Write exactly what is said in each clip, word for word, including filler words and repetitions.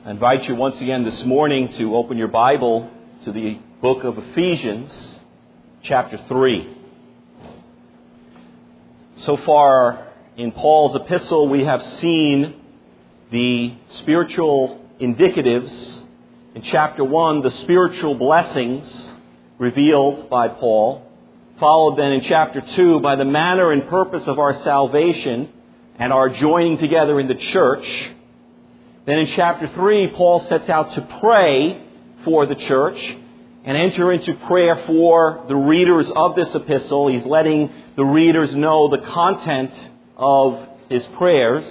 I invite you once again this morning to open your Bible to the book of Ephesians, chapter three. So far in Paul's epistle, we have seen the spiritual indicatives. In chapter one, the spiritual blessings revealed by Paul, followed then in chapter two by the manner and purpose of our salvation and our joining together in the church. Then in chapter three, Paul sets out to pray for the church and enter into prayer for the readers of this epistle. He's letting the readers know the content of his prayers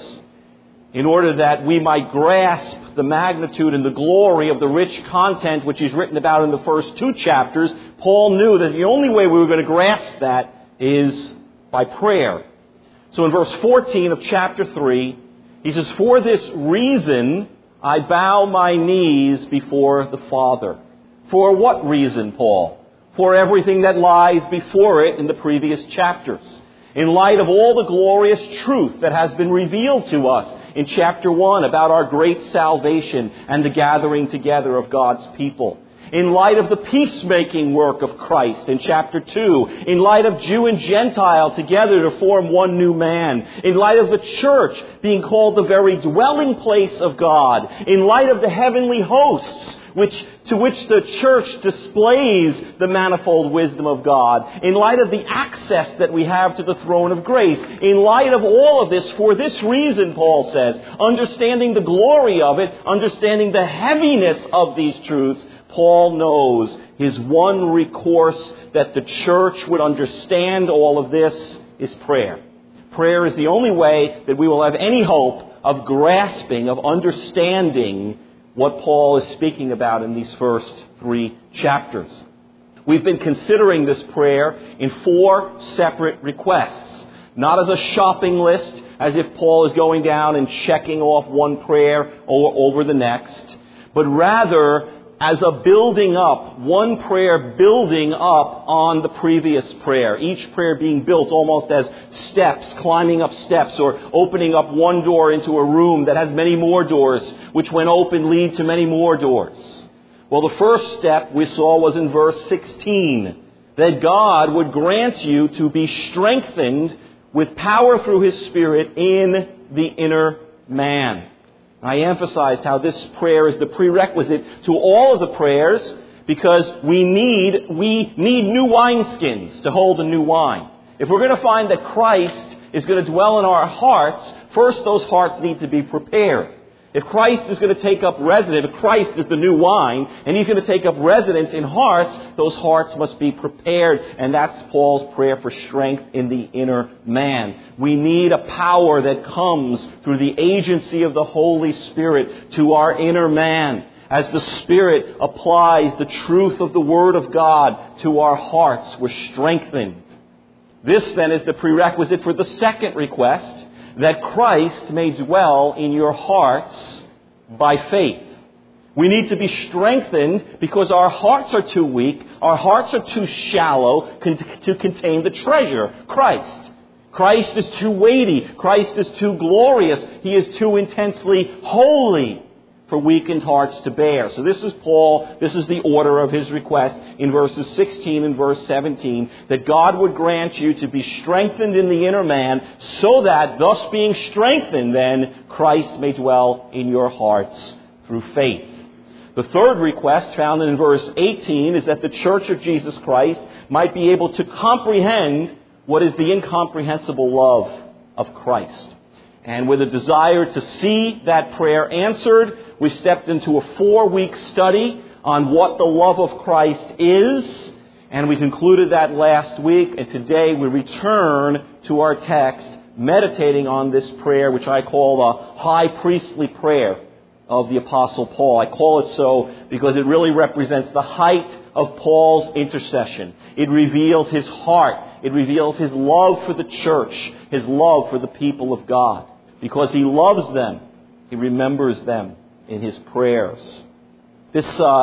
in order that we might grasp the magnitude and the glory of the rich content which he's written about in the first two chapters. Paul knew that the only way we were going to grasp that is by prayer. So in verse fourteen of chapter three, he says, "For this reason I bow my knees before the Father." For what reason, Paul? For everything that lies before it in the previous chapters. In light of all the glorious truth that has been revealed to us in chapter one about our great salvation and the gathering together of God's people. In light of the peacemaking work of Christ in chapter two. In light of Jew and Gentile together to form one new man. In light of the church being called the very dwelling place of God. In light of the heavenly hosts which to which the church displays the manifold wisdom of God. In light of the access that we have to the throne of grace. In light of all of this, for this reason, Paul says, understanding the glory of it, understanding the heaviness of these truths, Paul knows his one recourse that the church would understand all of this is prayer. Prayer is the only way that we will have any hope of grasping, of understanding what Paul is speaking about in these first three chapters. We've been considering this prayer in four separate requests. Not as a shopping list, as if Paul is going down and checking off one prayer over the next, but rather as a building up, one prayer building up on the previous prayer. Each prayer being built almost as steps, climbing up steps, or opening up one door into a room that has many more doors, which when open lead to many more doors. Well, the first step we saw was in verse sixteen, that God would grant you to be strengthened with power through His Spirit in the inner man. I emphasized how this prayer is the prerequisite to all of the prayers because we need we need new wineskins to hold the new wine. If we're going to find that Christ is going to dwell in our hearts, first those hearts need to be prepared. If Christ is going to take up residence, if Christ is the new wine, and He's going to take up residence in hearts, those hearts must be prepared. And that's Paul's prayer for strength in the inner man. We need a power that comes through the agency of the Holy Spirit to our inner man. As the Spirit applies the truth of the Word of God to our hearts, we're strengthened. This then is the prerequisite for the second request, that Christ may dwell in your hearts by faith. We need to be strengthened because our hearts are too weak, our hearts are too shallow to contain the treasure, Christ. Christ is too weighty, Christ is too glorious, He is too intensely holy for weakened hearts to bear. So this is Paul, this is the order of his request in verses sixteen and verse seventeen, that God would grant you to be strengthened in the inner man, so that, thus being strengthened then, Christ may dwell in your hearts through faith. The third request, found in verse eighteen, is that the Church of Jesus Christ might be able to comprehend what is the incomprehensible love of Christ. And with a desire to see that prayer answered, we stepped into a four-week study on what the love of Christ is. And we concluded that last week. And today we return to our text, meditating on this prayer, which I call the high priestly prayer of the Apostle Paul. I call it so because it really represents the height of Paul's intercession. It reveals his heart. It reveals his love for the church, his love for the people of God. Because he loves them, he remembers them in his prayers. This uh,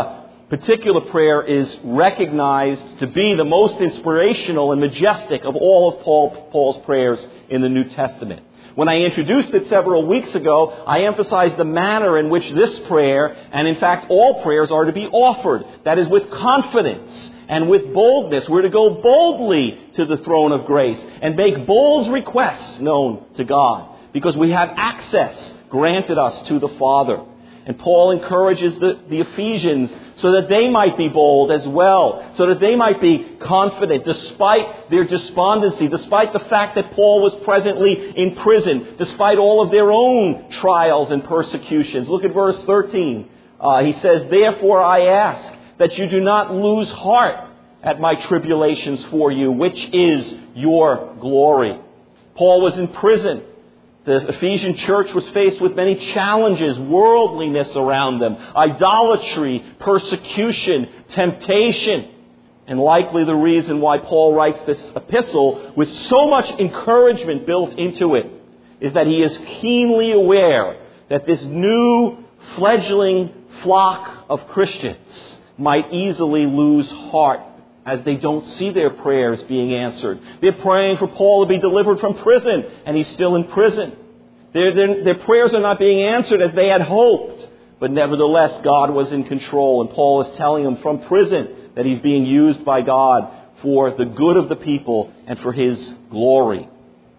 particular prayer is recognized to be the most inspirational and majestic of all of Paul, Paul's prayers in the New Testament. When I introduced it several weeks ago, I emphasized the manner in which this prayer, and in fact all prayers, are to be offered. That is, with confidence and with boldness. We're to go boldly to the throne of grace and make bold requests known to God, because we have access granted us to the Father. And Paul encourages the, the Ephesians so that they might be bold as well, so that they might be confident despite their despondency, despite the fact that Paul was presently in prison, despite all of their own trials and persecutions. Look at verse thirteen. Uh, he says, "Therefore I ask that you do not lose heart at my tribulations for you, which is your glory." Paul was in prison. The Ephesian church was faced with many challenges, worldliness around them, idolatry, persecution, temptation. And likely the reason why Paul writes this epistle with so much encouragement built into it is that he is keenly aware that this new fledgling flock of Christians might easily lose heart as they don't see their prayers being answered. They're praying for Paul to be delivered from prison, and he's still in prison. Their, their, their prayers are not being answered as they had hoped. But nevertheless, God was in control, and Paul is telling them from prison that he's being used by God for the good of the people and for his glory.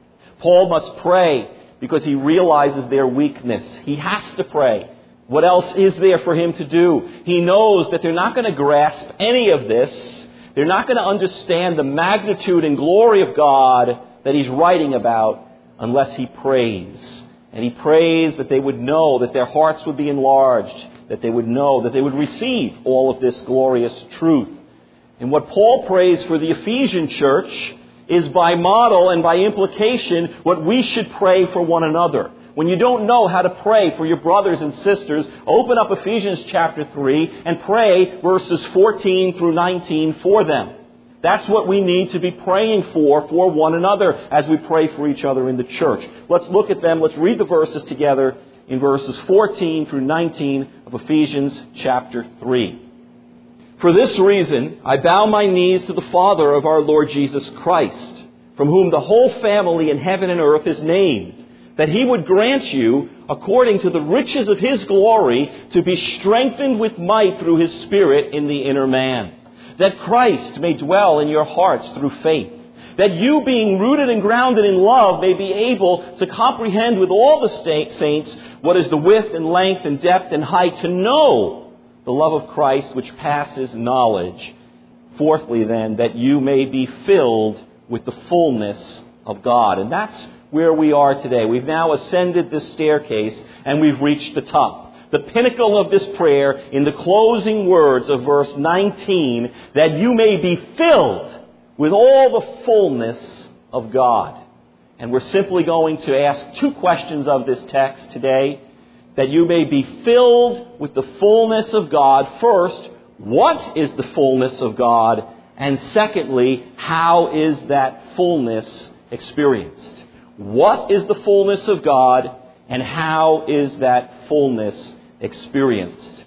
Paul must pray because he realizes their weakness. He has to pray. What else is there for him to do? He knows that they're not going to grasp any of this. They're not going to understand the magnitude and glory of God that he's writing about unless he prays. And he prays that they would know, that their hearts would be enlarged, that they would know, that they would receive all of this glorious truth. And what Paul prays for the Ephesian church is by model and by implication what we should pray for one another. When you don't know how to pray for your brothers and sisters, open up Ephesians chapter three and pray verses fourteen through nineteen for them. That's what we need to be praying for, for one another, as we pray for each other in the church. Let's look at them. Let's read the verses together in verses fourteen through nineteen of Ephesians chapter three. "For this reason, I bow my knees to the Father of our Lord Jesus Christ, from whom the whole family in heaven and earth is named, that he would grant you, according to the riches of his glory, to be strengthened with might through his Spirit in the inner man, that Christ may dwell in your hearts through faith, that you, being rooted and grounded in love, may be able to comprehend with all the saints what is the width and length and depth and height, to know the love of Christ which passes knowledge. Fourthly, then, that you may be filled with the fullness of God." And that's where we are today. We've now ascended this staircase and we've reached the top. The pinnacle of this prayer in the closing words of verse nineteen, that you may be filled with all the fullness of God. And we're simply going to ask two questions of this text today. That you may be filled with the fullness of God. First, what is the fullness of God? And secondly, how is that fullness experienced? What is the fullness of God, and how is that fullness experienced?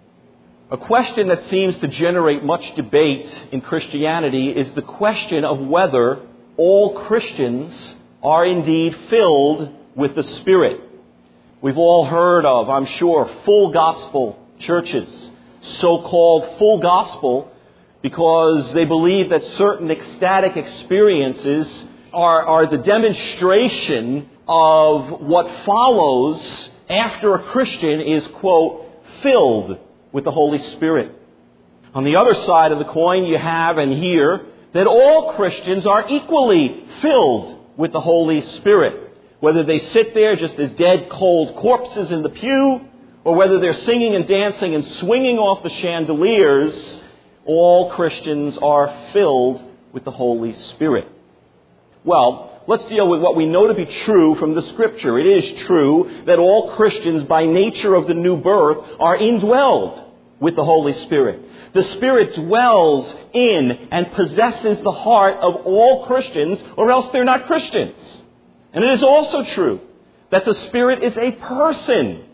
A question that seems to generate much debate in Christianity is the question of whether all Christians are indeed filled with the Spirit. We've all heard of, I'm sure, full gospel churches, so-called full gospel, because they believe that certain ecstatic experiences Are, are the demonstration of what follows after a Christian is, quote, filled with the Holy Spirit. On the other side of the coin, you have and hear that all Christians are equally filled with the Holy Spirit. Whether they sit there just as dead, cold corpses in the pew, or whether they're singing and dancing and swinging off the chandeliers, all Christians are filled with the Holy Spirit. Well, let's deal with what we know to be true from the Scripture. It is true that all Christians, by nature of the new birth, are indwelled with the Holy Spirit. The Spirit dwells in and possesses the heart of all Christians, or else they're not Christians. And it is also true that the Spirit is a person.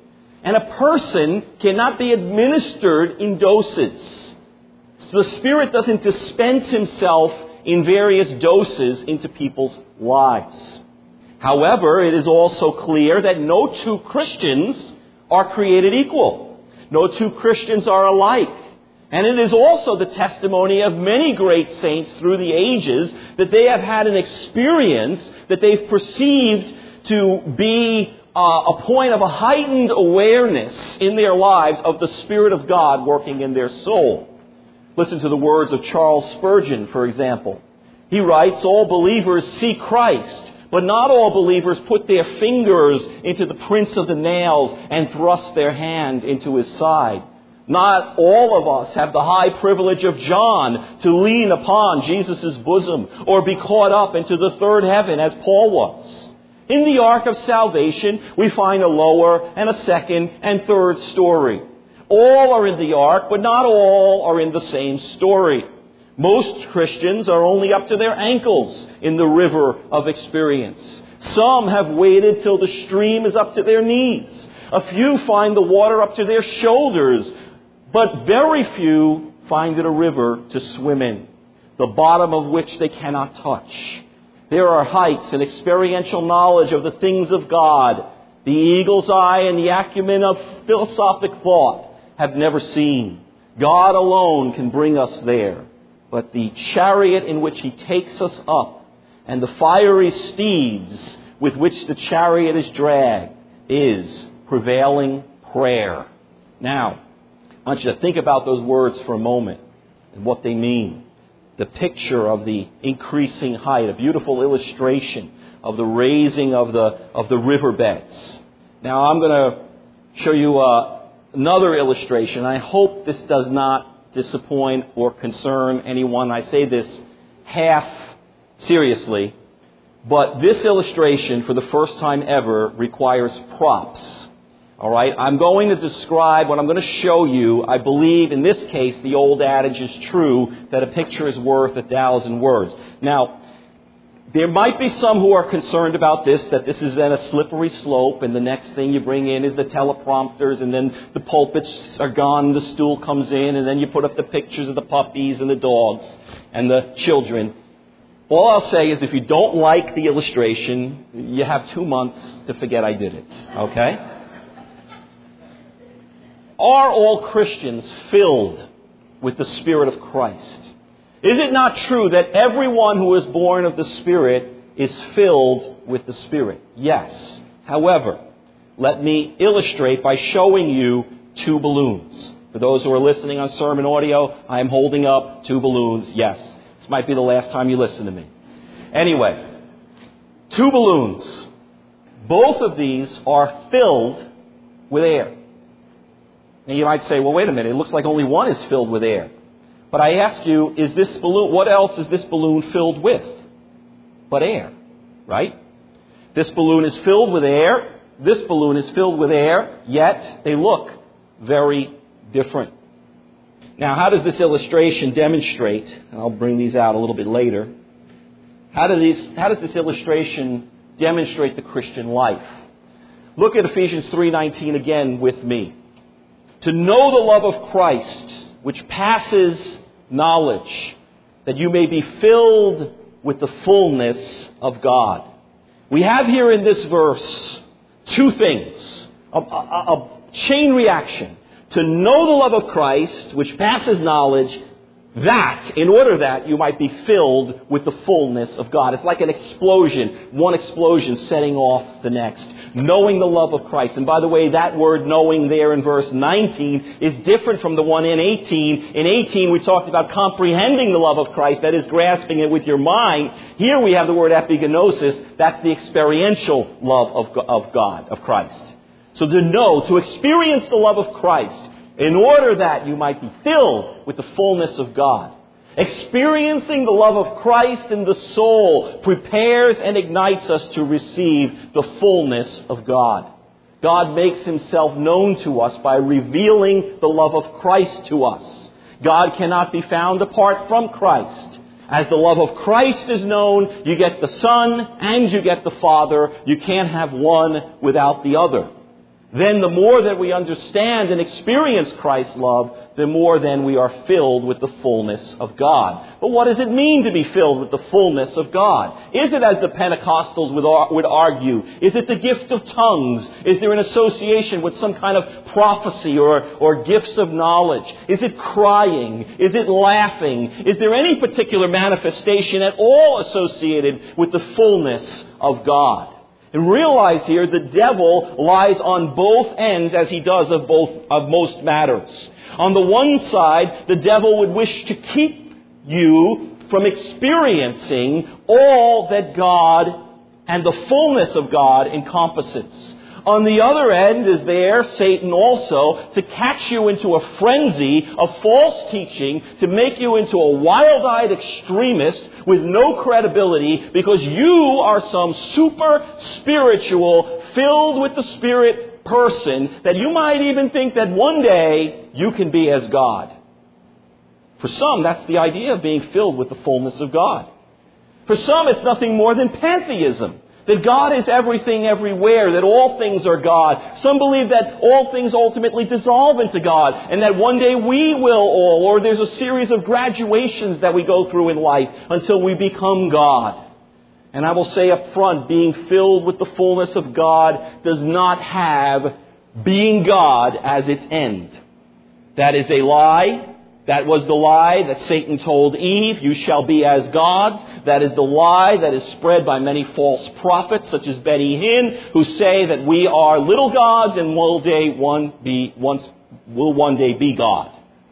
And a person cannot be administered in doses. So the Spirit doesn't dispense Himself in various doses into people's lives. However, it is also clear that no two Christians are created equal. No two Christians are alike. And it is also the testimony of many great saints through the ages that they have had an experience that they've perceived to be uh, a point of a heightened awareness in their lives of the Spirit of God working in their soul. Listen to the words of Charles Spurgeon, for example. He writes, "All believers see Christ, but not all believers put their fingers into the prints of the nails and thrust their hand into His side. Not all of us have the high privilege of John to lean upon Jesus' bosom or be caught up into the third heaven as Paul was. In the ark of salvation, we find a lower and a second and third story. All are in the ark, but not all are in the same story. Most Christians are only up to their ankles in the river of experience. Some have waded till the stream is up to their knees. A few find the water up to their shoulders, but very few find it a river to swim in, the bottom of which they cannot touch. There are heights in experiential knowledge of the things of God the eagle's eye and the acumen of philosophic thought have never seen. God alone can bring us there. But the chariot in which He takes us up and the fiery steeds with which the chariot is dragged is prevailing prayer." Now, I want you to think about those words for a moment and what they mean. The picture of the increasing height, a beautiful illustration of the raising of the of the riverbeds. Now, I'm going to show you uh, another illustration. I hope this does not disappoint or concern anyone. I say this half seriously, but this illustration, for the first time ever, requires props. All right, I'm going to describe what I'm going to show you. I believe in this case the old adage is true that a picture is worth a thousand words. Now, there might be some who are concerned about this, that this is then a slippery slope, and the next thing you bring in is the teleprompters, and then the pulpits are gone, the stool comes in, and then you put up the pictures of the puppies and the dogs and the children. All I'll say is if you don't like the illustration, you have two months to forget I did it. Okay? Are all Christians filled with the Spirit of Christ? Is it not true that everyone who is born of the Spirit is filled with the Spirit? Yes. However, let me illustrate by showing you two balloons. For those who are listening on sermon audio, I am holding up two balloons. Yes. This might be the last time you listen to me. Anyway, two balloons. Both of these are filled with air. Now you might say, well, wait a minute, it looks like only one is filled with air. But I ask you, is this balloon, what else is this balloon filled with? But air, right? This balloon is filled with air, this balloon is filled with air, yet they look very different. Now, how does this illustration demonstrate, and I'll bring these out a little bit later, how, do these, how does this illustration demonstrate the Christian life? Look at Ephesians three nineteen again with me. To know the love of Christ, which passes knowledge, that you may be filled with the fullness of God. We have here in this verse two things, a, a, a chain reaction. To know the love of Christ, which passes knowledge, that, in order that you might be filled with the fullness of God. It's like an explosion, one explosion setting off the next. Knowing the love of Christ. And by the way, that word knowing there in verse nineteen is different from the one in eighteen. In eighteen, we talked about comprehending the love of Christ, that is, grasping it with your mind. Here we have the word epigenosis, that's the experiential love of, of God, of Christ. So to know, to experience the love of Christ, in order that you might be filled with the fullness of God. Experiencing the love of Christ in the soul prepares and ignites us to receive the fullness of God. God makes Himself known to us by revealing the love of Christ to us. God cannot be found apart from Christ. As the love of Christ is known, you get the Son and you get the Father. You can't have one without the other. then the more that we understand and experience Christ's love, the more then we are filled with the fullness of God. But what does it mean to be filled with the fullness of God? Is it, as the Pentecostals would, ar- would argue, is it the gift of tongues? Is there an association with some kind of prophecy or, or gifts of knowledge? Is it crying? Is it laughing? Is there any particular manifestation at all associated with the fullness of God? And realize here, the devil lies on both ends, as he does of both of most matters. On the one side, the devil would wish to keep you from experiencing all that God and the fullness of God encompasses. On the other end is there Satan also to catch you into a frenzy of false teaching, to make you into a wild-eyed extremist with no credibility because you are some super spiritual, filled with the Spirit person that you might even think that one day you can be as God. For some, that's the idea of being filled with the fullness of God. For some, it's nothing more than pantheism. That God is everything everywhere, that all things are God. Some believe that all things ultimately dissolve into God, and that one day we will all, or there's a series of graduations that we go through in life until we become God. And I will say up front, being filled with the fullness of God does not have being God as its end. That is a lie. That was the lie that Satan told Eve, you shall be as gods. That is the lie that is spread by many false prophets, such as Benny Hinn, who say that we are little gods and will day one be once will one day be God.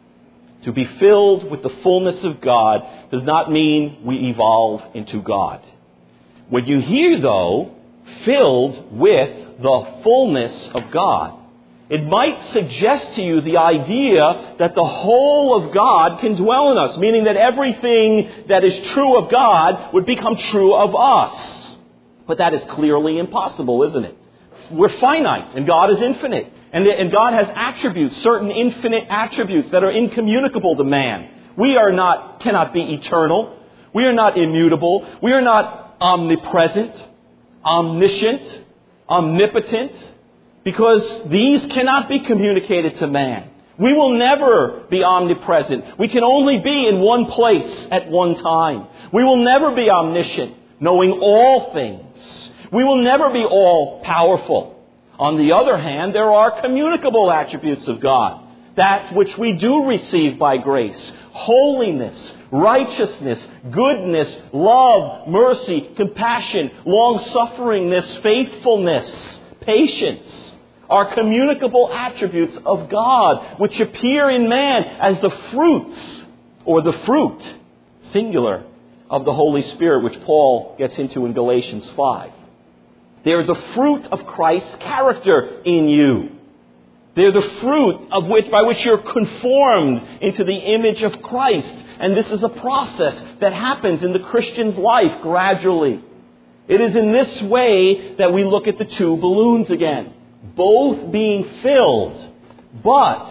To be filled with the fullness of God does not mean we evolve into God. When you hear, though, filled with the fullness of God, it might suggest to you the idea that the whole of God can dwell in us, meaning that everything that is true of God would become true of us. But that is clearly impossible, isn't it? We're finite, and God is infinite. And, and God has attributes, certain infinite attributes that are incommunicable to man. We are not, cannot be eternal. We are not immutable. We are not omnipresent, omniscient, omnipotent. Because these cannot be communicated to man. We will never be omnipresent. We can only be in one place at one time. We will never be omniscient, knowing all things. We will never be all powerful. On the other hand, there are communicable attributes of God. That which we do receive by grace. Holiness, righteousness, goodness, love, mercy, compassion, long-sufferingness, faithfulness, patience. Are communicable attributes of God, which appear in man as the fruits, or the fruit, singular, of the Holy Spirit, which Paul gets into in Galatians five. They are the fruit of Christ's character in you. They're the fruit of which, by which you're conformed into the image of Christ. And this is a process that happens in the Christian's life gradually. It is in this way that we look at the two balloons again. Both being filled, but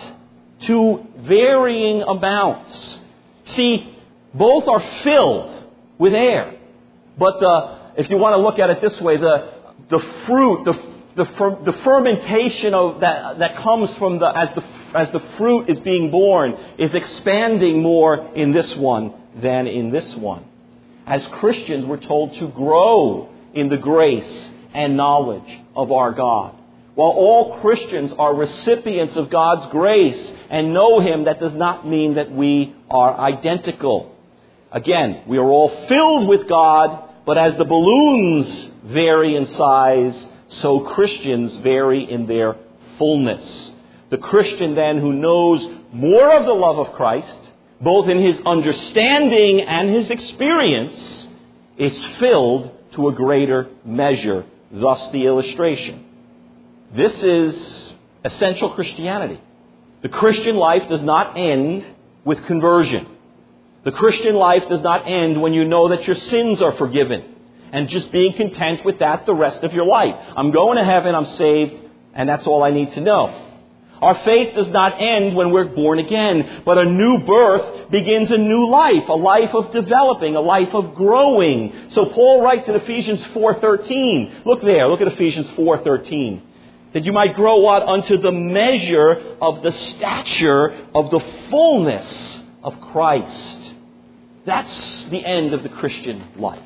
to varying amounts. See, both are filled with air. But the, if you want to look at it this way, the the fruit, the the, fer, the fermentation of that that comes from the as the as the fruit is being born is expanding more in this one than in this one. As Christians, we're told to grow in the grace and knowledge of our God. While all Christians are recipients of God's grace and know Him, that does not mean that we are identical. Again, we are all filled with God, but as the balloons vary in size, so Christians vary in their fullness. The Christian then who knows more of the love of Christ, both in his understanding and his experience, is filled to a greater measure. Thus the illustration. This is essential Christianity. The Christian life does not end with conversion. The Christian life does not end when you know that your sins are forgiven and just being content with that the rest of your life. I'm going to heaven, I'm saved, and that's all I need to know. Our faith does not end when we're born again, but a new birth begins a new life, a life of developing, a life of growing. So Paul writes in Ephesians four thirteen. Look there, look at Ephesians four thirteen. That you might grow what? Unto the measure of the stature of the fullness of Christ. That's the end of the Christian life.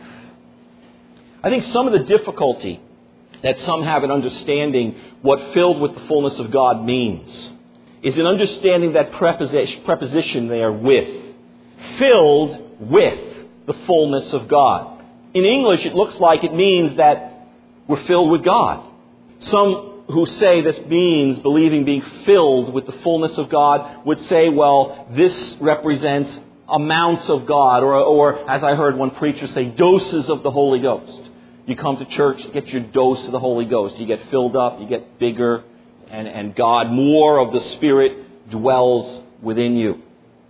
I think some of the difficulty that some have in understanding what filled with the fullness of God means is in understanding that preposition, preposition there, with. Filled with the fullness of God. In English, it looks like it means that we're filled with God. Some who say this means believing being filled with the fullness of God would say, well, this represents amounts of God, or, or as I heard one preacher say, doses of the Holy Ghost. You come to church, get your dose of the Holy Ghost. You get filled up, you get bigger, and, and God, more of the Spirit dwells within you.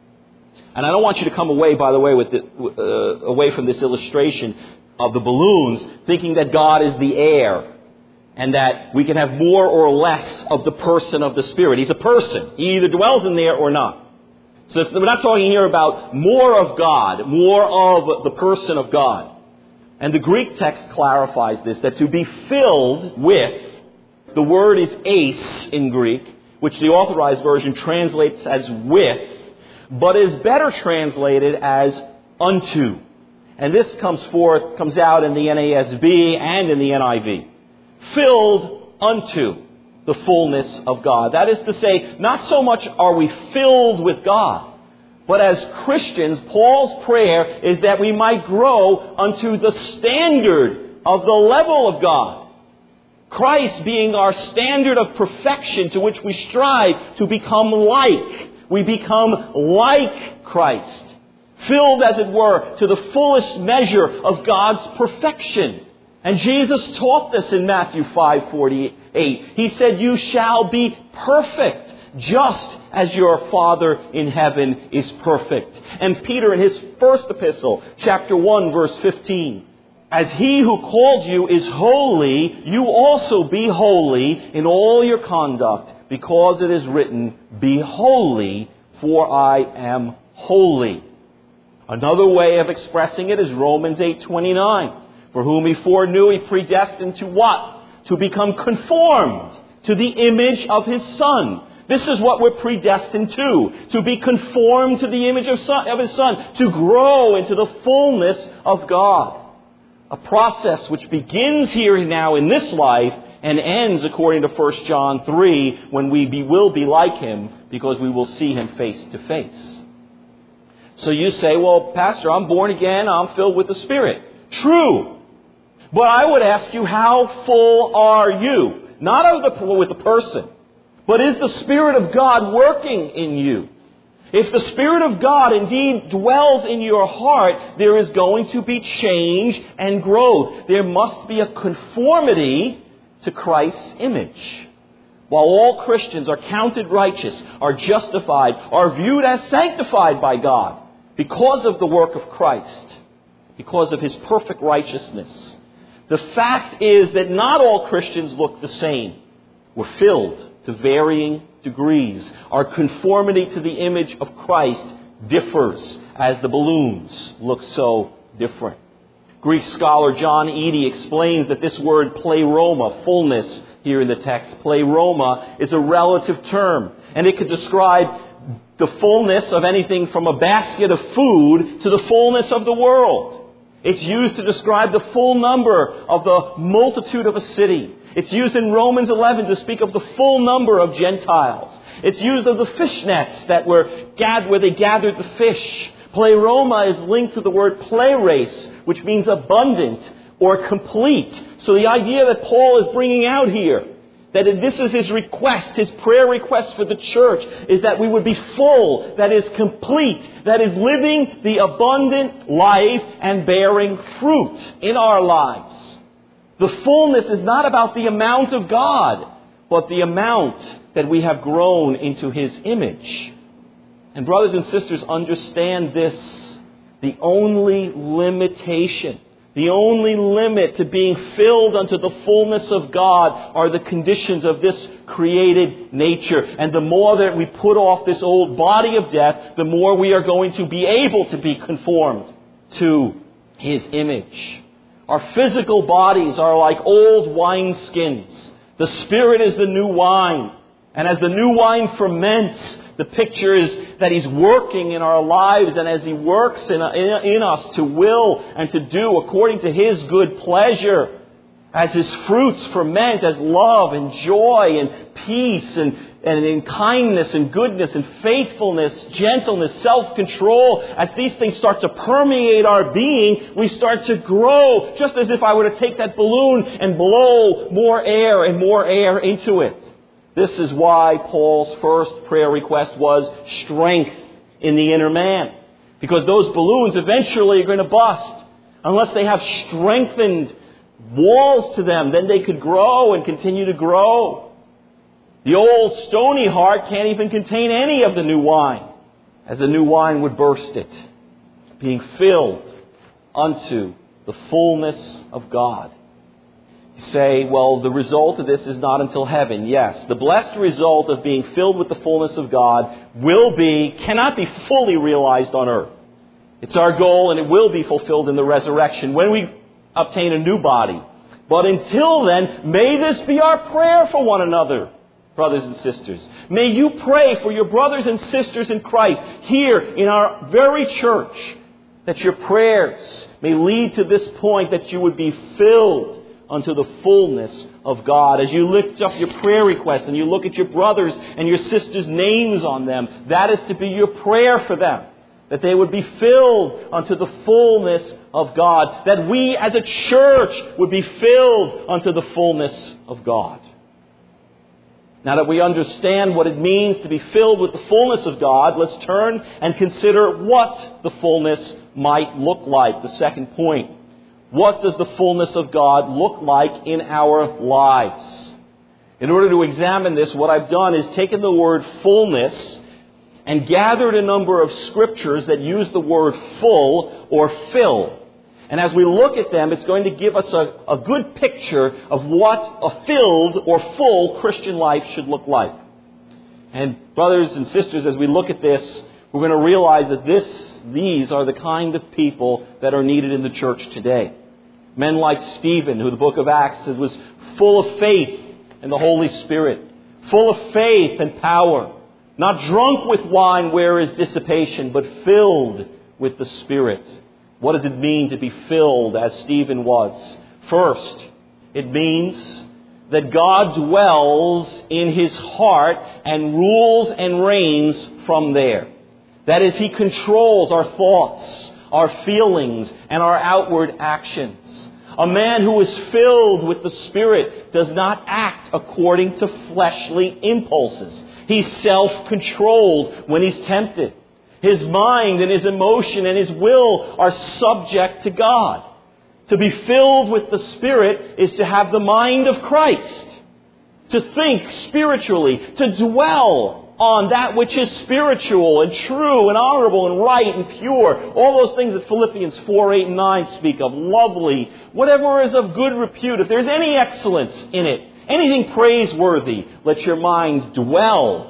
And I don't want you to come away, by the way, with the, uh, away from this illustration of the balloons, thinking that God is the air, and that we can have more or less of the person of the Spirit. He's a person. He either dwells in there or not. So we're not talking here about more of God, more of the person of God. And the Greek text clarifies this, that to be filled with, the word is eis in Greek, which the Authorized Version translates as with, but is better translated as unto. And this comes forth, comes out in the N A S B and in the N I V. Filled unto the fullness of God. That is to say, not so much are we filled with God, but as Christians, Paul's prayer is that we might grow unto the standard of the level of God. Christ being our standard of perfection to which we strive to become like. We become like Christ. Filled, as it were, to the fullest measure of God's perfection. And Jesus taught this in Matthew five forty-eight. He said, you shall be perfect, just as your Father in heaven is perfect. And Peter in his first epistle, chapter one, verse fifteen. As he who called you is holy, you also be holy in all your conduct, because it is written, be holy, for I am holy. Another way of expressing it is Romans eight twenty-nine. For whom he foreknew, he predestined to what? To become conformed to the image of his Son. This is what we're predestined to. To be conformed to the image of, son, of his Son. To grow into the fullness of God. A process which begins here and now in this life and ends, according to First John three, when we be, will be like him, because we will see him face to face. So you say, well, Pastor, I'm born again, I'm filled with the Spirit. True. But I would ask you, how full are you? Not of the, with the person, but is the Spirit of God working in you? If the Spirit of God indeed dwells in your heart, there is going to be change and growth. There must be a conformity to Christ's image. While all Christians are counted righteous, are justified, are viewed as sanctified by God because of the work of Christ, because of his perfect righteousness. The fact is that not all Christians look the same. We're filled to varying degrees. Our conformity to the image of Christ differs as the balloons look so different. Greek scholar John Eadie explains that this word pleroma, fullness here in the text, pleroma, is a relative term. And it could describe the fullness of anything from a basket of food to the fullness of the world. It's used to describe the full number of the multitude of a city. It's used in Romans eleven to speak of the full number of Gentiles. It's used of the fish nets that were gathered, where they gathered the fish. Pleroma is linked to the word pleres, which means abundant or complete. So the idea that Paul is bringing out here, that this is his request, his prayer request for the church, is that we would be full, that is complete, that is living the abundant life and bearing fruit in our lives. The fullness is not about the amount of God, but the amount that we have grown into his image. And brothers and sisters, understand this. The only limitation, the only limit to being filled unto the fullness of God are the conditions of this created nature. And the more that we put off this old body of death, the more we are going to be able to be conformed to his image. Our physical bodies are like old wineskins The Spirit is the new wine. And as the new wine ferments, the picture is that He's working in our lives, and as He works in, in, in us to will and to do according to His good pleasure, as His fruits ferment as love and joy and peace and, and in kindness and goodness and faithfulness, gentleness, self-control, as these things start to permeate our being, we start to grow, just as if I were to take that balloon and blow more air and more air into it. This is why Paul's first prayer request was strength in the inner man. Because those balloons eventually are going to bust. Unless they have strengthened walls to them, then they could grow and continue to grow. The old stony heart can't even contain any of the new wine, as the new wine would burst it, being filled unto the fullness of God. You say, well, the result of this is not until heaven. Yes, the blessed result of being filled with the fullness of God will be, cannot be fully realized on earth. It's our goal, and it will be fulfilled in the resurrection when we obtain a new body. But until then, may this be our prayer for one another, brothers and sisters. May you pray for your brothers and sisters in Christ here in our very church, that your prayers may lead to this point, that you would be filled unto the fullness of God. As you lift up your prayer requests and you look at your brothers and your sisters' names on them, that is to be your prayer for them. That they would be filled unto the fullness of God. That we as a church would be filled unto the fullness of God. Now that we understand what it means to be filled with the fullness of God, let's turn and consider what the fullness might look like. The second point. What does the fullness of God look like in our lives? In order to examine this, what I've done is taken the word fullness and gathered a number of scriptures that use the word full or fill. And as we look at them, it's going to give us a, a good picture of what a filled or full Christian life should look like. And brothers and sisters, as we look at this, we're going to realize that this These are the kind of people that are needed in the church today. Men like Stephen, who the book of Acts says was full of faith and the Holy Spirit. Full of faith and power. Not drunk with wine where is dissipation, but filled with the Spirit. What does it mean to be filled as Stephen was? First, it means that God dwells in his heart and rules and reigns from there. That is, He controls our thoughts, our feelings, and our outward actions. A man who is filled with the Spirit does not act according to fleshly impulses. He's self-controlled when he's tempted. His mind and his emotion and his will are subject to God. To be filled with the Spirit is to have the mind of Christ. To think spiritually, to dwell on that which is spiritual and true and honorable and right and pure. All those things that Philippians four, eight, and nine speak of. Lovely. Whatever is of good repute. If there's any excellence in it, anything praiseworthy, let your mind dwell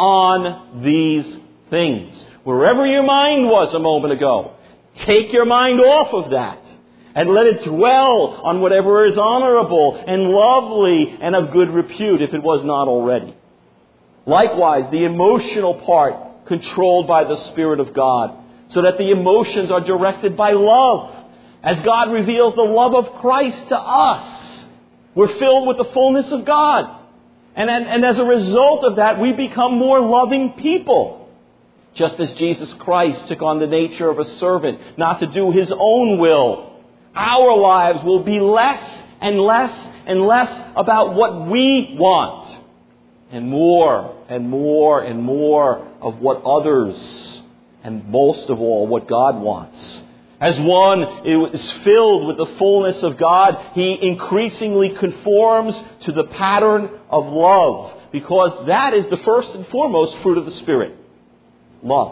on these things. Wherever your mind was a moment ago, take your mind off of that. And let it dwell on whatever is honorable and lovely and of good repute, if it was not already. Likewise, the emotional part controlled by the Spirit of God, so that the emotions are directed by love. As God reveals the love of Christ to us, we're filled with the fullness of God. And, and, and as a result of that, we become more loving people. Just as Jesus Christ took on the nature of a servant, not to do His own will, our lives will be less and less and less about what we want, and more and more and more of what others, and most of all, what God wants. As one is filled with the fullness of God, he increasingly conforms to the pattern of love, because that is the first and foremost fruit of the Spirit. Love.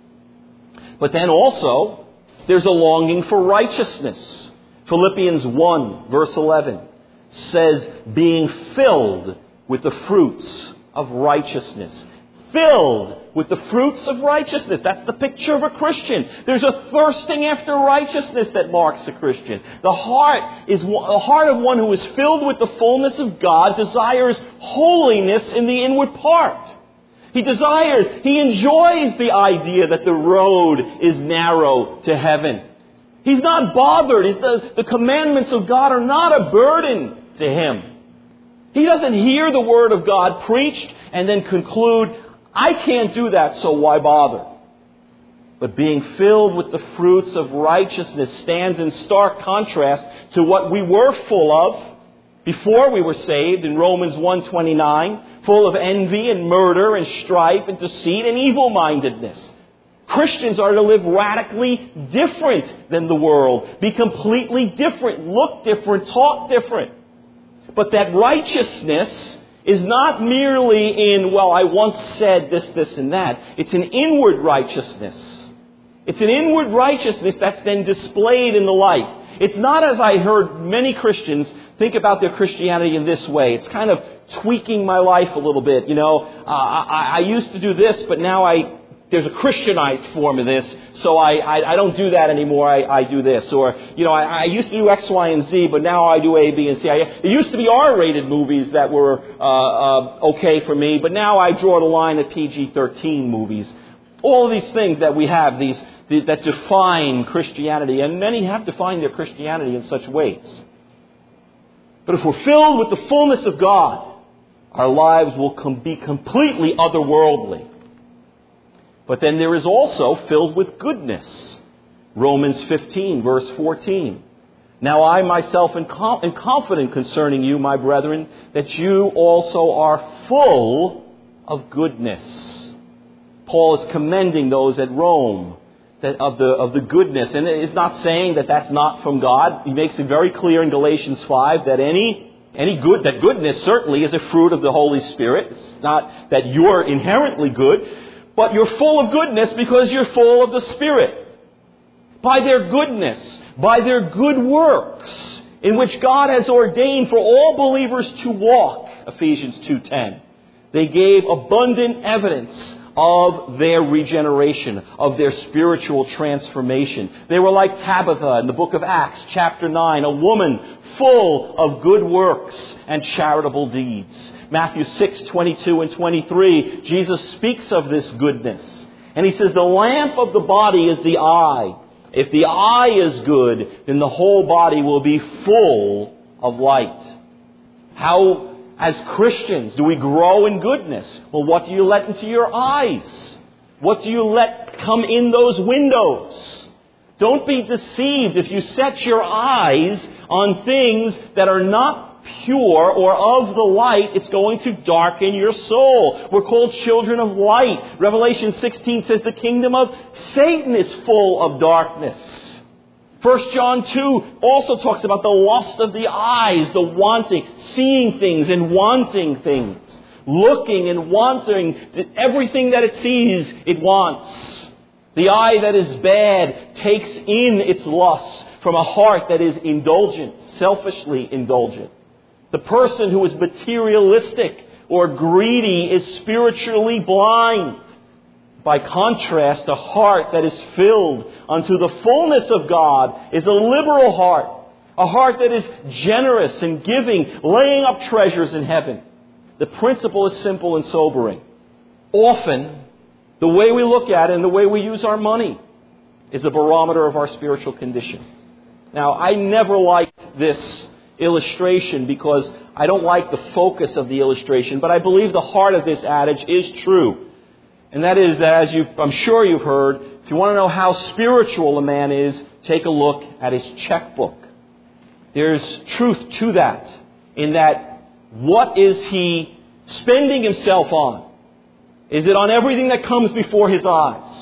But then also, there's a longing for righteousness. Philippians one, verse eleven, says, being filled with the fruits of righteousness. filled with the fruits of righteousness. That's the picture of a Christian. There's a thirsting after righteousness that marks a Christian. The heart is the heart of one who is filled with the fullness of God, desires holiness in the inward part. He desires, he enjoys the idea that the road is narrow to heaven. He's not bothered. He's the, the commandments of God are not a burden to him. He doesn't hear the Word of God preached and then conclude, I can't do that, so why bother? But being filled with the fruits of righteousness stands in stark contrast to what we were full of before we were saved in Romans one twenty-nine, full of envy and murder and strife and deceit and evil-mindedness. Christians are to live radically different than the world, be completely different, look different, talk different. But that righteousness is not merely in, well, I once said this, this, and that. It's an inward righteousness. It's an inward righteousness that's then displayed in the life. It's not, as I heard many Christians think about their Christianity in this way. It's kind of tweaking my life a little bit. You know, uh, I, I used to do this, but now I there's a Christianized form of this, so I, I, I don't do that anymore. I, I do this. Or, you know, I, I used to do X, Y, and Z, but now I do A, B, and C. I, it used to be R-rated movies that were uh, uh, okay for me, but now I draw the line at P G thirteen movies. All of these things that we have, these that define Christianity, and many have defined their Christianity in such ways. But if we're filled with the fullness of God, our lives will com- be completely otherworldly. But then there is also filled with goodness. Romans fifteen, verse fourteen. Now I myself am confident concerning you, my brethren, that you also are full of goodness. Paul is commending those at Rome that of the of the goodness. And it's not saying that that's not from God. He makes it very clear in Galatians five that any any good, that goodness certainly is a fruit of the Holy Spirit. It's not that you're inherently good, but you're full of goodness because you're full of the Spirit. By their goodness, by their good works, in which God has ordained for all believers to walk, Ephesians two ten, they gave abundant evidence of their regeneration, of their spiritual transformation. They were like Tabitha in the book of Acts, chapter nine, a woman full of good works and charitable deeds. Matthew six twenty-two and twenty-three, Jesus speaks of this goodness. And he says, the lamp of the body is the eye. If the eye is good, then the whole body will be full of light. How, as Christians, do we grow in goodness? Well, what do you let into your eyes? What do you let come in those windows? Don't be deceived if you set your eyes on things that are not pure or of the light. It's going to darken your soul. We're called children of light. Revelation sixteen says the kingdom of Satan is full of darkness. First John two also talks about the lust of the eyes, the wanting, seeing things and wanting things, looking and wanting everything that it sees, it wants. The eye that is bad takes in its lusts from a heart that is indulgent, selfishly indulgent. The person who is materialistic or greedy is spiritually blind. By contrast, a heart that is filled unto the fullness of God is a liberal heart. A heart that is generous and giving, laying up treasures in heaven. The principle is simple and sobering. Often, the way we look at it and the way we use our money is a barometer of our spiritual condition. Now, I never liked this illustration because I don't like the focus of the illustration, but I believe the heart of this adage is true. And that is that, as you, I'm sure you've heard, if you want to know how spiritual a man is, take a look at his checkbook. There's truth to that, in that what is he spending himself on? Is it on everything that comes before his eyes?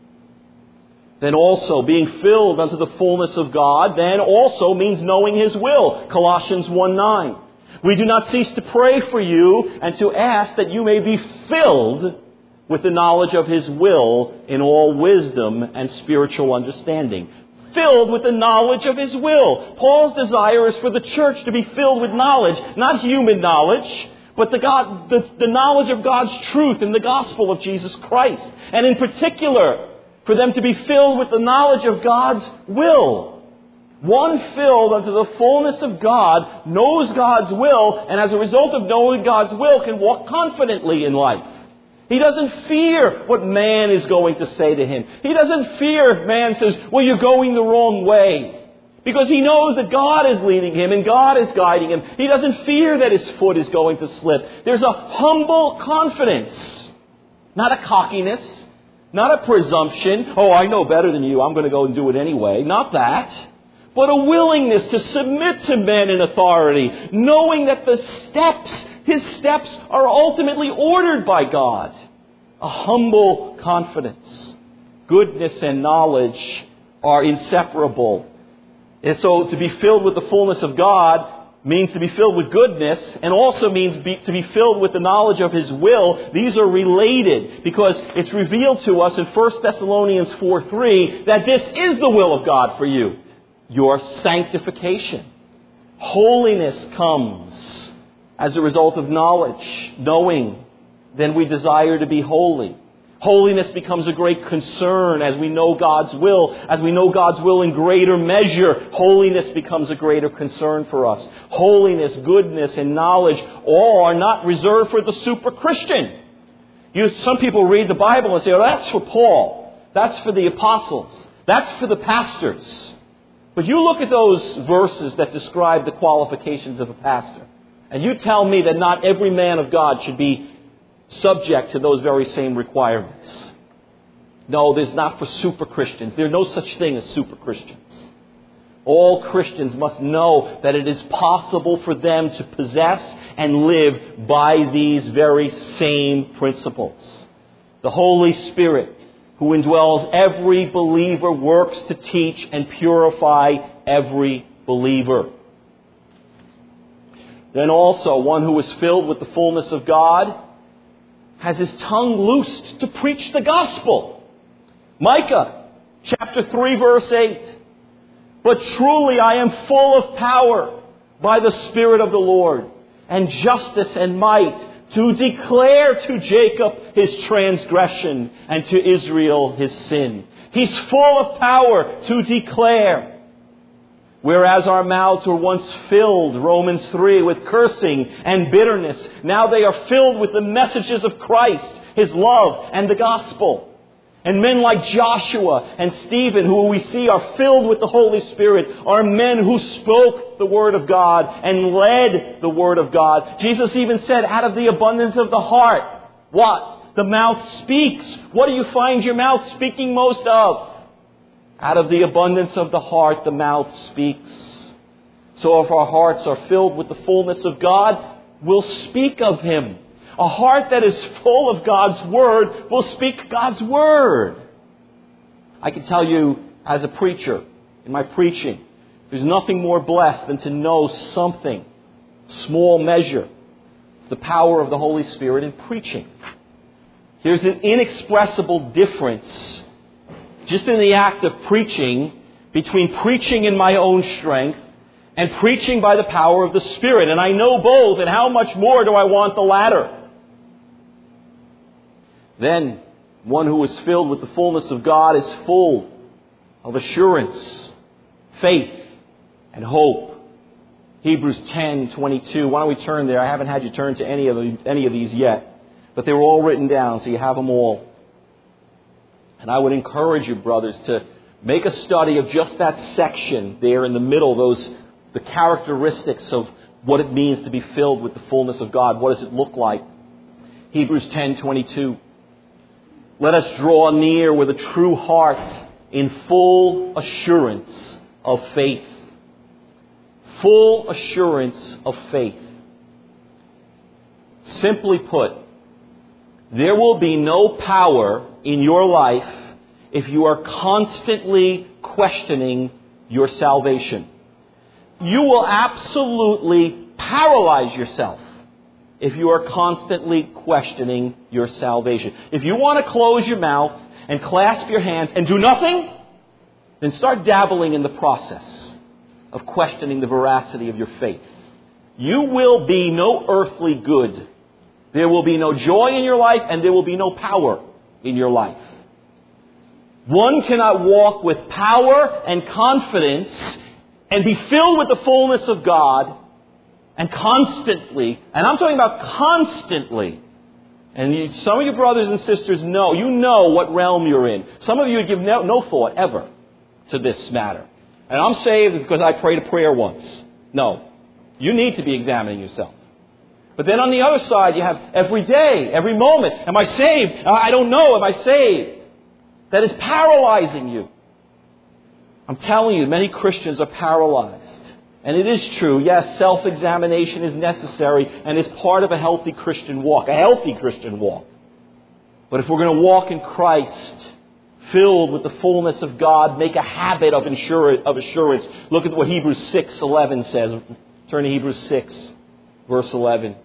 Then also, being filled unto the fullness of God, then also means knowing His will. Colossians one nine. We do not cease to pray for you and to ask that you may be filled with the knowledge of His will in all wisdom and spiritual understanding. Filled with the knowledge of His will. Paul's desire is for the church to be filled with knowledge, not human knowledge, but the, God, the, the knowledge of God's truth in the gospel of Jesus Christ. And in particular, for them to be filled with the knowledge of God's will. One filled unto the fullness of God knows God's will, and as a result of knowing God's will can walk confidently in life. He doesn't fear what man is going to say to him. He doesn't fear if man says, well, you're going the wrong way. Because he knows that God is leading him and God is guiding him. He doesn't fear that his foot is going to slip. There's a humble confidence. Not a cockiness. Not a presumption. Oh, I know better than you. I'm going to go and do it anyway. Not that. But a willingness to submit to men in authority. Knowing that the steps, his steps are ultimately ordered by God. A humble confidence. Goodness and knowledge are inseparable. And so to be filled with the fullness of God means to be filled with goodness, and also means be, to be filled with the knowledge of His will. These are related because it's revealed to us in First Thessalonians four three that this is the will of God for you, your sanctification. Holiness comes as a result of knowledge, knowing. Then we desire to be holy. Holiness becomes a great concern as we know God's will. As we know God's will in greater measure, holiness becomes a greater concern for us. Holiness, goodness, and knowledge all are not reserved for the super Christian. You, some people read the Bible and say, oh, that's for Paul. That's for the apostles. That's for the pastors. But you look at those verses that describe the qualifications of a pastor, and you tell me that not every man of God should be subject to those very same requirements. No, there's not for super Christians. There's no such thing as super Christians. All Christians must know that it is possible for them to possess and live by these very same principles. The Holy Spirit, who indwells every believer, works to teach and purify every believer. Then also, one who is filled with the fullness of God has his tongue loosed to preach the gospel. Micah chapter three verse eight. But truly I am full of power by the Spirit of the Lord, and justice and might, to declare to Jacob his transgression and to Israel his sin. He's full of power to declare. Whereas our mouths were once filled, Romans three, with cursing and bitterness, now they are filled with the messages of Christ, His love, and the gospel. And men like Joshua and Stephen, who we see are filled with the Holy Spirit, are men who spoke the Word of God and led the Word of God. Jesus even said, out of the abundance of the heart, what? The mouth speaks. What do you find your mouth speaking most of? Out of the abundance of the heart, the mouth speaks. So if our hearts are filled with the fullness of God, we'll speak of Him. A heart that is full of God's Word will speak God's Word. I can tell you, as a preacher, in my preaching, there's nothing more blessed than to know something, small measure, of the power of the Holy Spirit in preaching. There's an inexpressible difference just in the act of preaching, between preaching in my own strength and preaching by the power of the Spirit. And I know both, and how much more do I want the latter? Then, one who is filled with the fullness of God is full of assurance, faith, and hope. Hebrews ten twenty-two. Why don't we turn there? I haven't had you turn to any of the, any of these yet, but they were all written down, so you have them all. And I would encourage you, brothers, to make a study of just that section there in the middle, those the characteristics of what it means to be filled with the fullness of God. What does it look like? Hebrews ten twenty-two. Let us draw near with a true heart in full assurance of faith. Full assurance of faith. Simply put, there will be no power in your life if you are constantly questioning your salvation. You will absolutely paralyze yourself if you are constantly questioning your salvation. If you want to close your mouth and clasp your hands and do nothing, then start dabbling in the process of questioning the veracity of your faith. you will be no earthly good. There will be no joy in your life, and there will be no power in your life. One cannot walk with power and confidence and be filled with the fullness of God and constantly, and I'm talking about constantly, and you, some of you brothers and sisters know, you know what realm you're in. Some of you would give no, no thought ever to this matter. And I'm saved because I prayed a prayer once. No. You need to be examining yourself. But then on the other side, you have every day, every moment. Am I saved? I don't know. Am I saved? That is paralyzing you. I'm telling you, many Christians are paralyzed. And it is true, yes, self-examination is necessary and is part of a healthy Christian walk, a healthy Christian walk. But if we're going to walk in Christ, filled with the fullness of God, make a habit of assurance. Look at what Hebrews six eleven says. Turn to Hebrews six, verse eleven.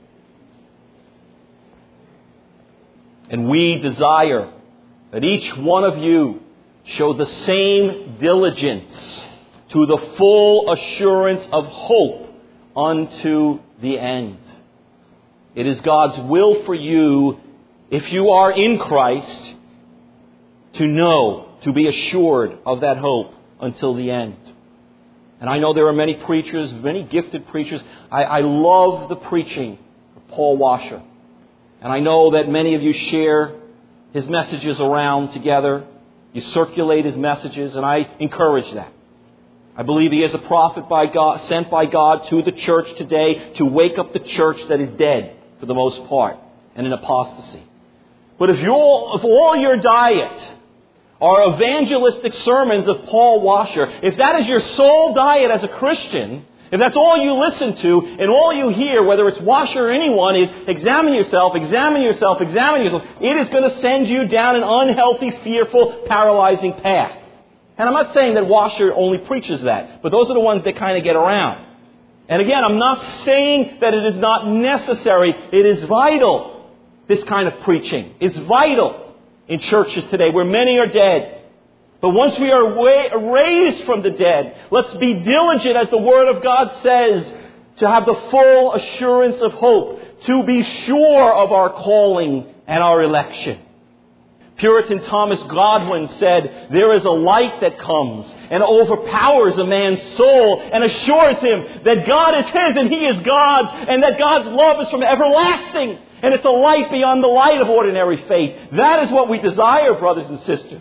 And we desire that each one of you show the same diligence to the full assurance of hope unto the end. It is God's will for you, if you are in Christ, to know, to be assured of that hope until the end. And I know there are many preachers, many gifted preachers. I, I love the preaching of Paul Washer. And I know that many of you share his messages around together. You circulate his messages, and I encourage that. I believe he is a prophet by God, sent by God to the church today to wake up the church that is dead for the most part and in apostasy. But if, you're, if all your diet are evangelistic sermons of Paul Washer, if that is your sole diet as a Christian, if that's all you listen to and all you hear, whether it's Washer or anyone, is examine yourself, examine yourself, examine yourself, it is going to send you down an unhealthy, fearful, paralyzing path. And I'm not saying that Washer only preaches that, but those are the ones that kind of get around. And again, I'm not saying that it is not necessary. It is vital. This kind of preaching is vital in churches today where many are dead. But once we are wa- raised from the dead, let's be diligent, as the Word of God says, to have the full assurance of hope, to be sure of our calling and our election. Puritan Thomas Godwin said, there is a light that comes and overpowers a man's soul and assures him that God is his and he is God's, and that God's love is from everlasting. And it's a light beyond the light of ordinary faith. That is what we desire, brothers and sisters.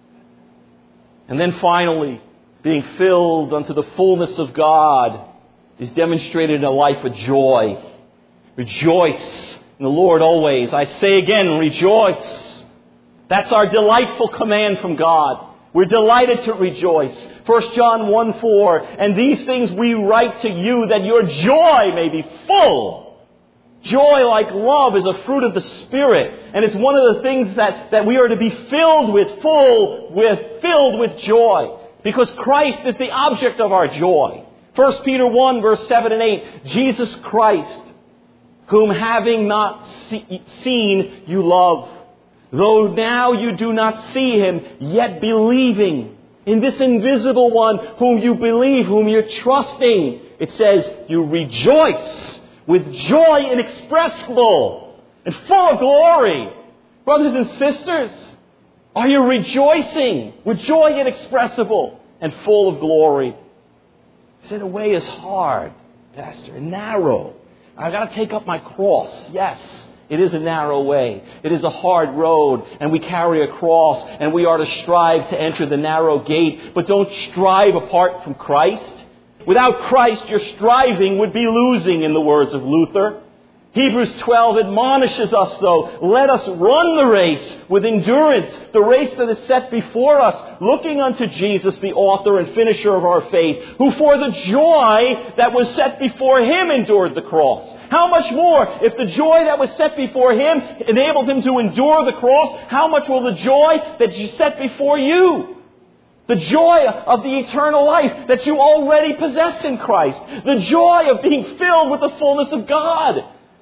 And then finally, being filled unto the fullness of God is demonstrated in a life of joy. Rejoice in the Lord always. I say again, rejoice. That's our delightful command from God. We're delighted to rejoice. First John one four, and these things we write to you that your joy may be full. Joy, like love, is a fruit of the Spirit. And it's one of the things that, that we are to be filled with, full with, filled with joy. Because Christ is the object of our joy. First Peter one, verse seven and eight, Jesus Christ, whom having not see, seen you love, though now you do not see him, yet believing in this invisible one whom you believe, whom you're trusting, it says you rejoice with joy inexpressible and full of glory. Brothers and sisters, are you rejoicing with joy inexpressible and full of glory? You say the way is hard, Pastor, and narrow. I've got to take up my cross. Yes. It is a narrow way. It is a hard road, and we carry a cross, and we are to strive to enter the narrow gate. But don't strive apart from Christ. Without Christ, your striving would be losing, in the words of Luther. Hebrews twelve admonishes us, though, let us run the race with endurance, the race that is set before us, looking unto Jesus, the author and finisher of our faith, who for the joy that was set before him endured the cross. How much more, if the joy that was set before him enabled him to endure the cross, how much will the joy that you set before you? The joy of the eternal life that you already possess in Christ. The joy of being filled with the fullness of God.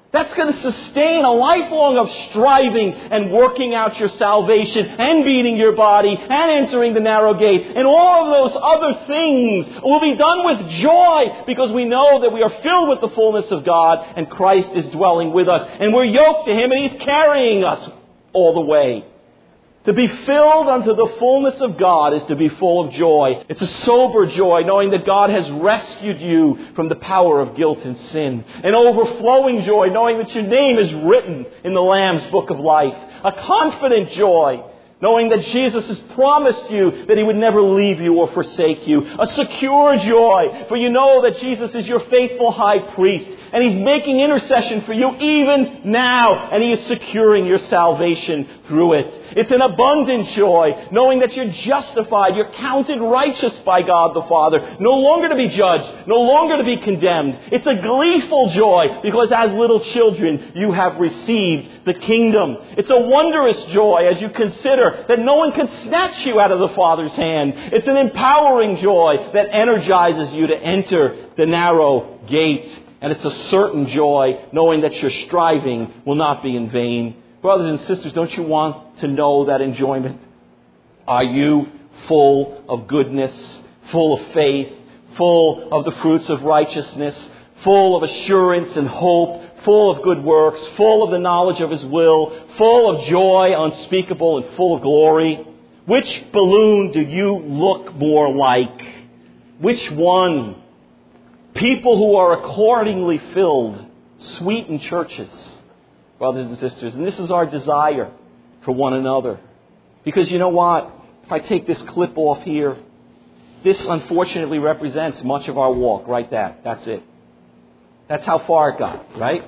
That's going to sustain a lifelong of striving and working out your salvation and beating your body and entering the narrow gate. And all of those other things will be done with joy because we know that we are filled with the fullness of God and Christ is dwelling with us. And we're yoked to Him and He's carrying us all the way. To be filled unto the fullness of God is to be full of joy. It's a sober joy, knowing that God has rescued you from the power of guilt and sin. An overflowing joy, knowing that your name is written in the Lamb's book of life. A confident joy, knowing that Jesus has promised you that He would never leave you or forsake you. A secure joy, for you know that Jesus is your faithful high priest, and He's making intercession for you even now, and He is securing your salvation through it. It's an abundant joy, knowing that you're justified, you're counted righteous by God the Father, no longer to be judged, no longer to be condemned. It's a gleeful joy, because as little children, you have received the kingdom. It's a wondrous joy as you consider that no one can snatch you out of the Father's hand. It's an empowering joy that energizes you to enter the narrow gate. And it's a certain joy knowing that your striving will not be in vain. Brothers and sisters, don't you want to know that enjoyment? Are you full of goodness, full of faith, full of the fruits of righteousness, full of assurance and hope, full of good works, full of the knowledge of His will, full of joy unspeakable and full of glory? Which balloon do you look more like? Which one? People who are accordingly filled, sweeten churches, brothers and sisters. And this is our desire for one another. Because you know what? If I take this clip off here, this unfortunately represents much of our walk. Right that. That's it. That's how far it got, right?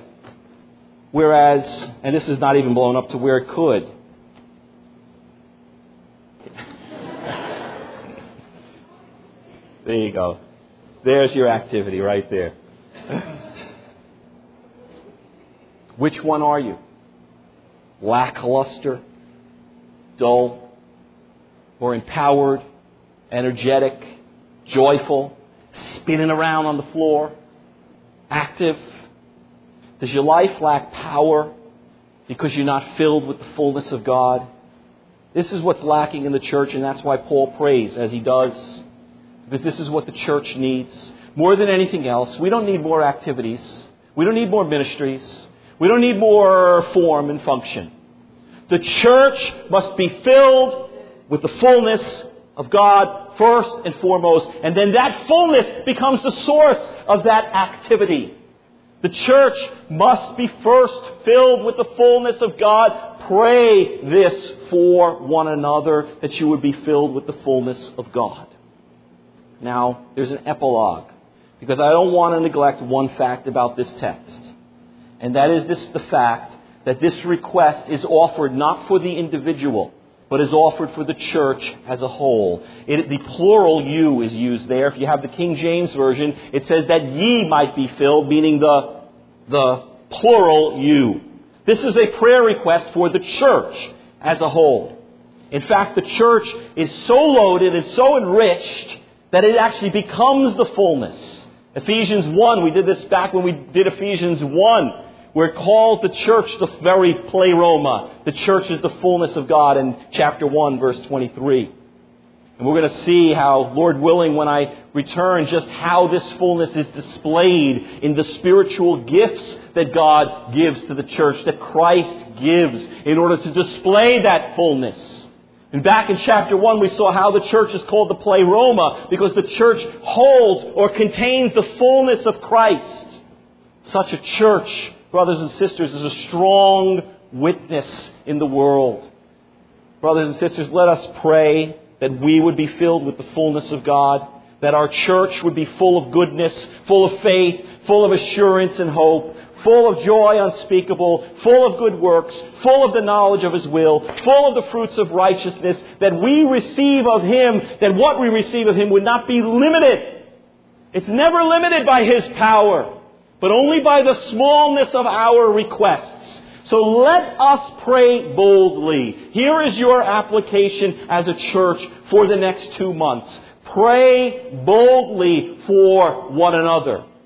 Whereas, and this is not even blown up to where it could. There you go. There's your activity right there. Which one are you? Lackluster, dull, or empowered, energetic, joyful, spinning around on the floor, active? Does your life lack power because you're not filled with the fullness of God? This is what's lacking in the church, and that's why Paul prays as he does. Because this is what the church needs. More than anything else, we don't need more activities. We don't need more ministries. We don't need more form and function. The church must be filled with the fullness of God first and foremost. And then that fullness becomes the source of that activity. The church must be first filled with the fullness of God. Pray this for one another, that you would be filled with the fullness of God. Now, there's an epilogue, because I don't want to neglect one fact about this text. And that is this: the fact that this request is offered not for the individual, but is offered for the church as a whole. It, the plural you is used there. If you have the King James Version, it says that ye might be filled, meaning the, the plural you. This is a prayer request for the church as a whole. In fact, the church is so loaded, is so enriched, that it actually becomes the fullness. Ephesians one, we did this back when we did Ephesians one, where it calls the church the very pleroma. The church is the fullness of God in chapter one, verse twenty-three. And we're going to see how, Lord willing, when I return, just how this fullness is displayed in the spiritual gifts that God gives to the church, that Christ gives in order to display that fullness. And back in chapter one, we saw how the church is called the pleroma, because the church holds or contains the fullness of Christ. Such a church, brothers and sisters, is a strong witness in the world. Brothers and sisters, let us pray that we would be filled with the fullness of God, that our church would be full of goodness, full of faith, full of assurance and hope, full of joy unspeakable, full of good works, full of the knowledge of His will, full of the fruits of righteousness, that we receive of Him, that what we receive of Him would not be limited. It's never limited by His power, but only by the smallness of our requests. So let us pray boldly. Here is your application as a church for the next two months. Pray boldly for one another.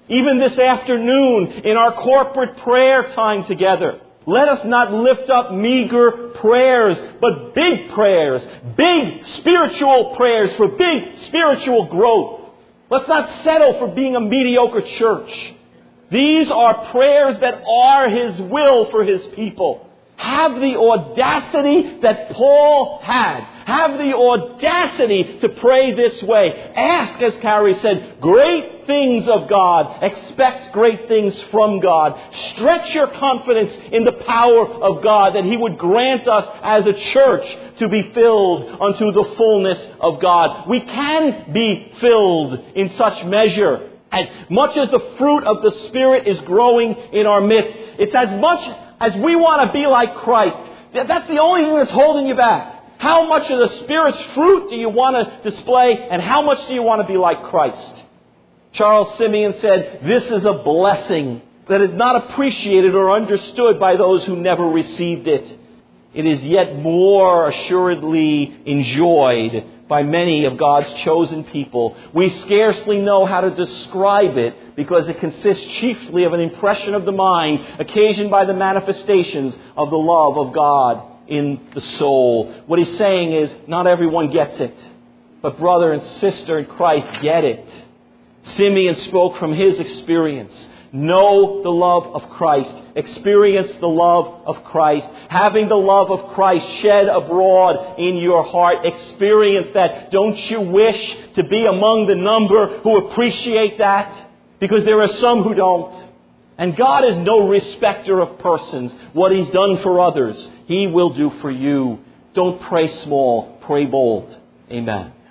Even this afternoon in our corporate prayer time together, let us not lift up meager prayers, but big prayers, big spiritual prayers for big spiritual growth. Let's not settle for being a mediocre church. These are prayers that are His will for His people. Have the audacity that Paul had. Have the audacity to pray this way. Ask, as Carrie said, great things of God. Expect great things from God. Stretch your confidence in the power of God that He would grant us as a church to be filled unto the fullness of God. We can be filled in such measure. As much as the fruit of the Spirit is growing in our midst, it's as much as we want to be like Christ. That's the only thing that's holding you back. How much of the Spirit's fruit do you want to display, and how much do you want to be like Christ? Charles Simeon said, this is a blessing that is not appreciated or understood by those who never received it. It is yet more assuredly enjoyed by many of God's chosen people. We scarcely know how to describe it because it consists chiefly of an impression of the mind occasioned by the manifestations of the love of God in the soul. What he's saying is, not everyone gets it, but brother and sister in Christ get it. Simeon spoke from his experience. Know the love of Christ. Experience the love of Christ. Having the love of Christ shed abroad in your heart. Experience that. Don't you wish to be among the number who appreciate that? Because there are some who don't. And God is no respecter of persons. What He's done for others, He will do for you. Don't pray small. Pray bold. Amen.